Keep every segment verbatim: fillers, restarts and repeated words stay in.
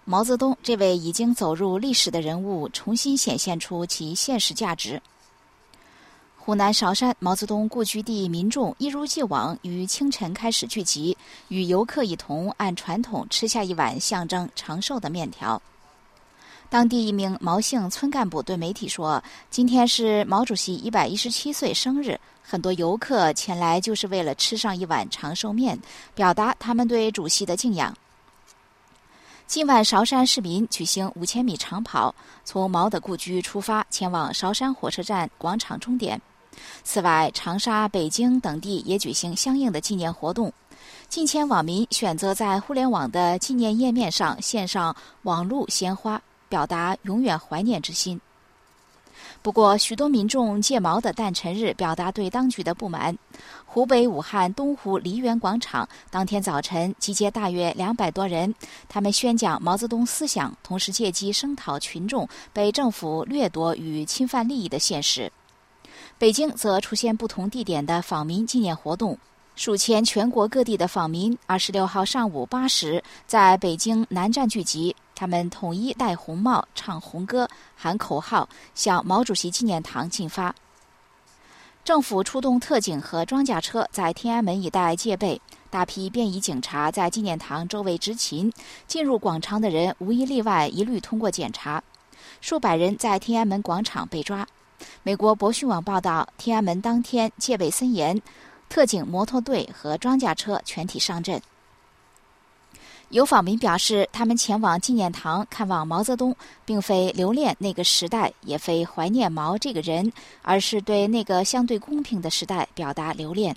毛泽东这位已经走入历史的人物重新显现出其现实价值。湖南韶山毛泽东故居地民众一如既往于清晨开始聚集，与游客一同按传统吃下一碗象征长寿的面条。当地一名毛姓村干部对媒体说，今天是毛主席一百一十七岁生日，很多游客前来就是为了吃上一碗长寿面，表达他们对主席的敬仰。今晚韶山市民举行五千米长跑，从毛的故居出发，前往韶山火车站广场终点。此外，长沙、北京等地也举行相应的纪念活动。近千网民选择在互联网的纪念页面上献上网路鲜花，表达永远怀念之心。不过，许多民众借毛的诞辰日表达对当局的不满。湖北武汉东湖梨园广场当天早晨集结大约两百多人，他们宣讲毛泽东思想，同时借机声讨群众被政府掠夺与侵犯利益的现实。北京则出现不同地点的访民纪念活动，数千全国各地的访民二十六号上午八时在北京南站聚集，他们统一戴红帽、唱红歌、喊口号，向毛主席纪念堂进发。政府出动特警和装甲车在天安门一带戒备，大批便衣警察在纪念堂周围执勤，进入广场的人无一例外一律通过检查。数百人在天安门广场被抓。美国博讯网报道，天安门当天戒备森严，特警摩托队和装甲车全体上阵。有访民表示，他们前往纪念堂看望毛泽东，并非留恋那个时代，也非怀念毛这个人，而是对那个相对公平的时代表达留恋。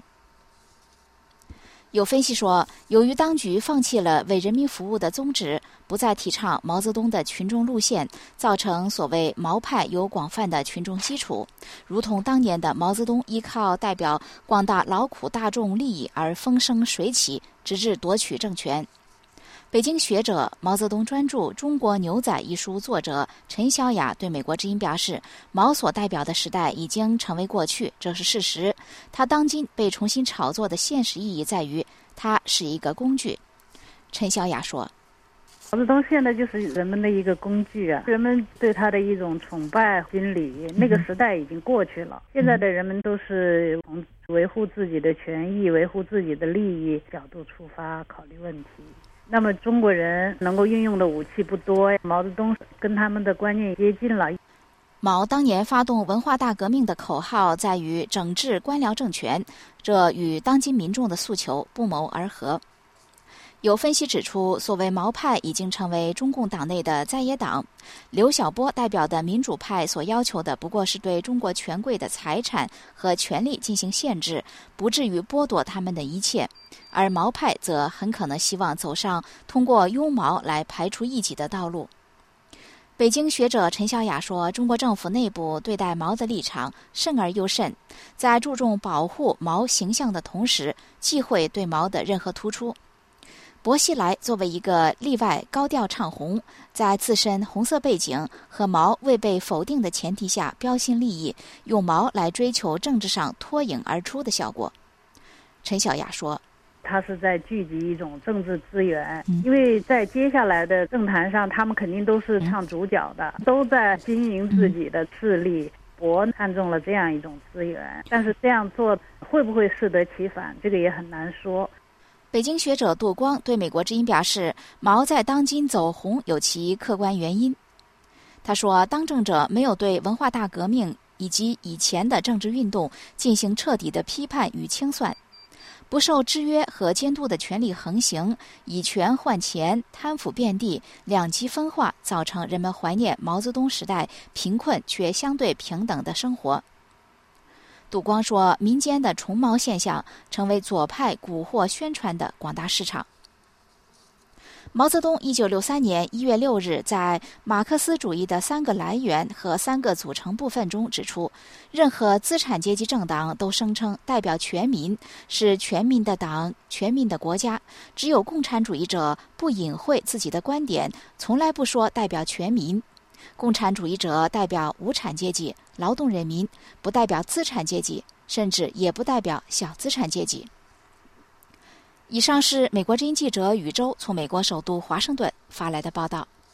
有分析说，由于当局放弃了为人民服务的宗旨，不再提倡毛泽东的群众路线，造成所谓毛派有广泛的群众基础，如同当年的毛泽东依靠代表广大劳苦大众利益而风生水起，直至夺取政权。北京学者、毛泽东专著《中国牛仔》一书作者陈小雅对美国之音表示，毛所代表的时代已经成为过去，这是事实。他当今被重新炒作的现实意义在于，他是一个工具。陈小雅说， 毛泽东现在就是人们的一个工具啊，人们对他的一种崇拜心理，那个时代已经过去了。现在的人们都是从维护自己的权益、维护自己的利益角度出发考虑问题。那么中国人能够运用的武器不多，毛泽东跟他们的观念接近了。 毛当年发动文化大革命的口号在于整治官僚政权，这与当今民众的诉求不谋而合。有分析指出，所谓毛派已经成为中共党内的在野党。刘晓波代表的民主派所要求的不过是对中国权贵的财产和权利进行限制，不至于剥夺他们的一切。而毛派则很可能希望走上通过拥毛来排除异己的道路。北京学者陈小雅说，中国政府内部对待毛的立场慎而又慎，在注重保护毛形象的同时，忌讳对毛的任何突出。薄熙来作为一个例外高调唱红，在自身红色背景和毛未被否定的前提下标新立异，用毛来追求政治上脱颖而出的效果。陈小雅说， 他是在聚集一种政治资源，因为在接下来的政坛上，他们肯定都是唱主角的，都在经营自己的势力，博看中了这样一种资源。但是这样做会不会适得其反，这个也很难说。 北京学者杜光对美国之音表示，毛在当今走红有其客观原因。他说，当政者没有对文化大革命以及以前的政治运动进行彻底的批判与清算，不受制约和监督的权力横行，以权换钱，贪腐遍地，两极分化，造成人们怀念毛泽东时代贫困却相对平等的生活。杜光说，民间的崇毛现象成为左派蛊惑宣传的广大市场。毛泽东一九六三年一月六日在马克思主义的三个来源和三个组成部分中指出，任何资产阶级政党都声称代表全民，是全民的党，全民的国家，只有共产主义者不隐晦自己的观点，从来不说代表全民。共产主义者代表无产阶级、劳动人民，不代表资产阶级，甚至也不代表小资产阶级。以上是美国之音记者宇宙从美国首都华盛顿发来的报道。